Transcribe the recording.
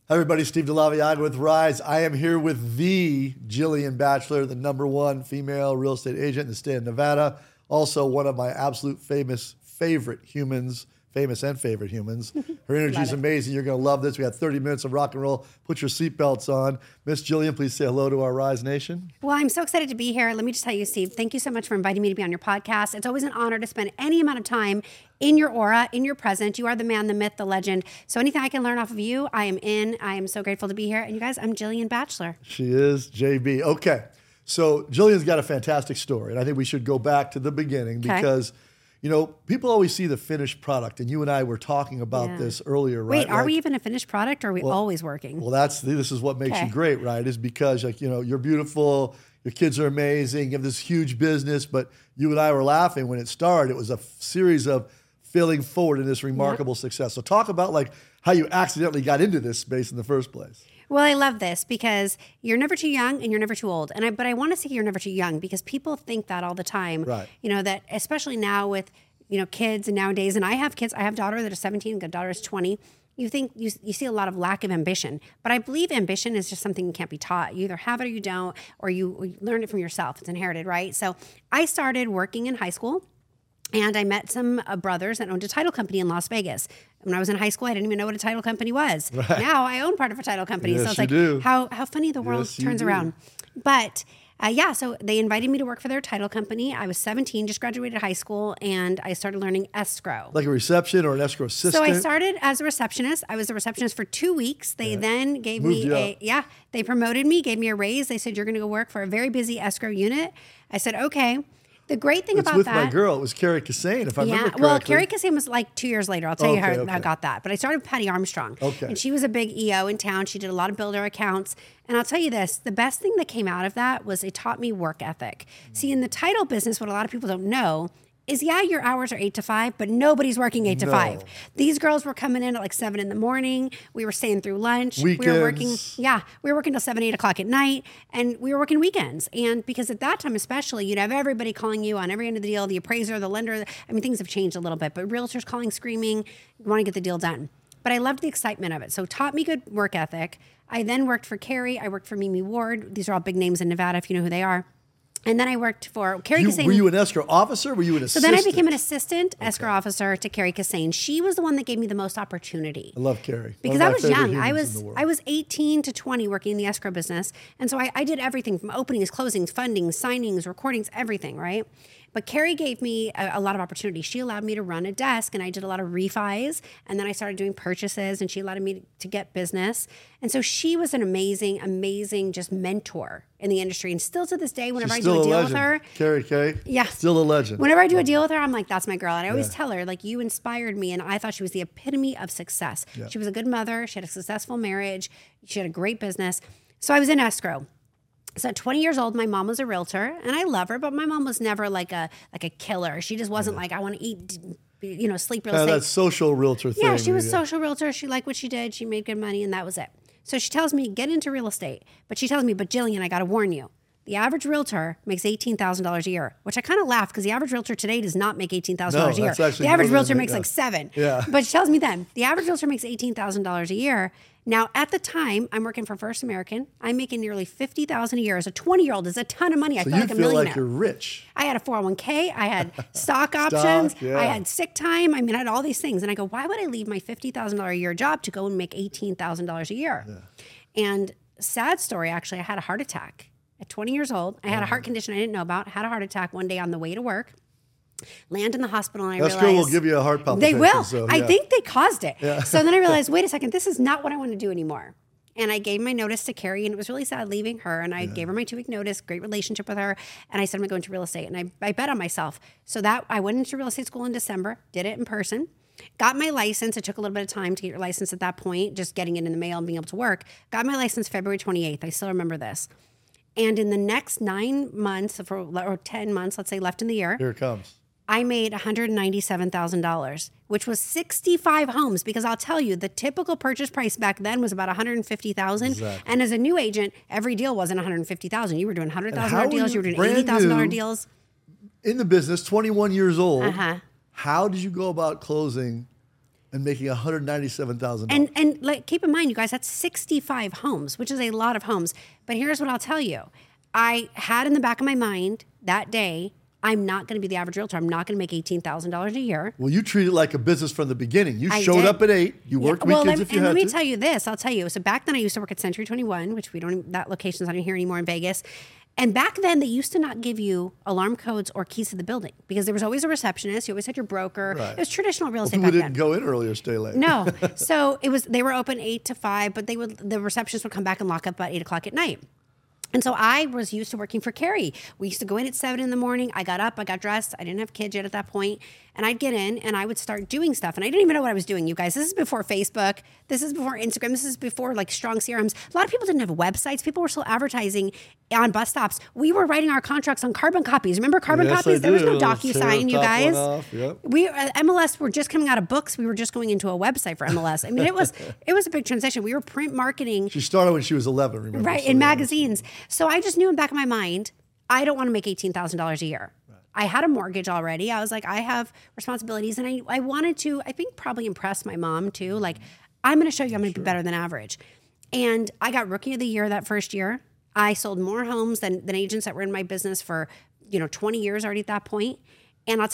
Hi everybody, Steve DeLaviaga with Rise. I am here with the Jillian Batchelor, the #1 female real estate agent in the state of Nevada. Also one of my absolute favorite humans. Her energy is amazing. You're going to love this. We had 30 minutes of rock and roll. Put your seatbelts on. Miss Jillian, please say hello to our Rise Nation. Well, I'm so excited to be here. Let me just tell you, Steve, thank you so much for inviting me to be on your podcast. It's always an honor to spend any amount of time in your aura, in your presence. You are the man, the myth, the legend. So anything I can learn off of you, I am in. I am so grateful to be here. And you guys, I'm Jillian Batchelor. She is JB. Okay. So Jillian's got a fantastic story. And I think we should go back to the beginning because you know, people always see the finished product, and you and I were talking about this earlier, right? Wait, are we even a finished product, or are we always working? Well, this is what makes you great, right? Is because, like, you know, you're beautiful, your kids are amazing, you have this huge business, but you and I were laughing when it started. It was a series of failing forward in this remarkable success. So talk about, like, how you accidentally got into this space in the first place. Well, I love this because you're never too young and you're never too old. But I want to say you're never too young because people think that all the time. Right. You know, that especially now with, you know, kids and nowadays, and I have kids, I have a daughter that is 17, a daughter is 20. You think you see a lot of lack of ambition, but I believe ambition is just something that can't be taught. You either have it or you don't, or you learn it from yourself. It's inherited, right? So I started working in high school. And I met some brothers that owned a title company in Las Vegas. When I was in high school, I didn't even know what a title company was. Right. Now I own part of a title company. Yes, so it's like how funny the world turns around. But so they invited me to work for their title company. I was 17, just graduated high school, and I started learning escrow. Like a reception or an escrow assistant? So I started as a receptionist. I was a receptionist for 2 weeks. They then gave me they promoted me, gave me a raise. They said, you're going to go work for a very busy escrow unit. I said, okay. The great thing about with my girl, it was Carrie Cassane, if I remember correctly. Well, Carrie Cassane was like 2 years later. I'll tell you how I got that. But I started with Patty Armstrong. Okay. And she was a big EO in town. She did a lot of builder accounts. And I'll tell you this, the best thing that came out of that was it taught me work ethic. See, in the title business, what a lot of people don't know is, your hours are 8 to 5, but nobody's working 8 to 5. These girls were coming in at like 7 in the morning. We were staying through lunch. Weekends. We were working till 7, 8 o'clock at night, and we were working weekends. And because at that time especially, you'd have everybody calling you on every end of the deal, the appraiser, the lender. I mean, things have changed a little bit, but realtors calling, screaming, want to get the deal done. But I loved the excitement of it. So it taught me good work ethic. I then worked for Carrie. I worked for Mimi Ward. These are all big names in Nevada, if you know who they are. And then I worked for Carrie Cassane. Were you an escrow officer? Were you an assistant? So then I became an assistant escrow officer to Carrie Cassane. She was the one that gave me the most opportunity. I love Carrie. Because I was young. I was 18 to 20 working in the escrow business. And so I did everything from openings, closings, fundings, signings, recordings, everything, right? But Carrie gave me a lot of opportunity. She allowed me to run a desk, and I did a lot of refis, and then I started doing purchases, and she allowed me to get business. And so she was an amazing, amazing just mentor in the industry. And still to this day, whenever I do a deal with her. Carrie K. Yeah. Still a legend. Whenever I do a deal with her, I'm like, that's my girl. And I always tell her, like, you inspired me, and I thought she was the epitome of success. Yeah. She was a good mother. She had a successful marriage. She had a great business. So I was in escrow. So at 20 years old, my mom was a realtor, and I love her, but my mom was never like a killer. She just wasn't like, I want to eat, sleep real estate. That social realtor thing. Yeah, she was social realtor. She liked what she did. She made good money, and that was it. So she tells me, get into real estate. But she tells me, but Jillian, I got to warn you. The average realtor makes $18,000 a year, which I kind of laughed because the average realtor today does not make $18,000 a year. The average realtor makes like $7,000. Yeah. But she tells me then, the average realtor makes $18,000 a year. Now, at the time, I'm working for First American. I'm making nearly $50,000 a year. As a 20-year-old, is a ton of money. I feel like a millionaire. So you feel like you're rich. I had a 401k. I had stock options. I had sick time. I mean, I had all these things. And I go, why would I leave my $50,000 a year job to go and make $18,000 a year? Yeah. And sad story, actually, I had a heart attack. At 20 years old, I had a heart condition I didn't know about. Had a heart attack one day on the way to work. Land in the hospital, and I realized... Escrow will give you a heart palpitation. They will. So, I think they caused it. Yeah. So then I realized, wait a second, this is not what I want to do anymore. And I gave my notice to Carrie, and it was really sad leaving her. And I gave her my 2-week notice, great relationship with her. And I said, I'm going to go into real estate. And I bet on myself. So that I went into real estate school in December, did it in person, got my license. It took a little bit of time to get your license at that point, just getting it in the mail and being able to work. Got my license February 28th. I still remember this. And in the next 9 months, or 10 months, let's say, left in the year. Here it comes. I made $197,000, which was 65 homes, because I'll tell you, the typical purchase price back then was about $150,000. Exactly. And as a new agent, every deal wasn't $150,000. You were doing $100,000 deals. You were doing $80,000 deals. In the business, 21 years old. How did you go about closing And making $197,000. And like, keep in mind, you guys, that's 65 homes, which is a lot of homes. But here's what I'll tell you. I had in the back of my mind that day, I'm not going to be the average realtor. I'm not going to make $18,000 a year. Well, you treat it like a business from the beginning. You I showed did. up at 8. You worked weekends if you had to. Let me tell you this. I'll tell you. So back then I used to work at Century 21, which that location's not even here anymore in Vegas. And back then they used to not give you alarm codes or keys to the building because there was always a receptionist. You always had your broker. Right. It was traditional real estate People back didn't go in early or stay late. No. So they were open 8 to 5, but the receptionist would come back and lock up at 8 o'clock at night. And so I was used to working for Carrie. We used to go in at 7 in the morning. I got up, I got dressed. I didn't have kids yet at that point. And I'd get in and I would start doing stuff. And I didn't even know what I was doing, you guys. This is before Facebook. This is before Instagram. This is before like strong CRMs. A lot of people didn't have websites. People were still advertising on bus stops. We were writing our contracts on carbon copies. Remember carbon copies? There was no DocuSign, you guys. Yep. We MLS were just coming out of books. We were just going into a website for MLS. I mean, it was a big transition. We were print marketing. She started when she was 11, remember? Right, in magazines. So I just knew in the back of my mind, I don't want to make $18,000 a year. Right. I had a mortgage already. I was like, I have responsibilities. And I wanted to, I think, probably impress my mom too. Like, I'm going to show you I'm going to be better than average. And I got Rookie of the Year that first year. I sold more homes than agents that were in my business for 20 years already at that point. And I'll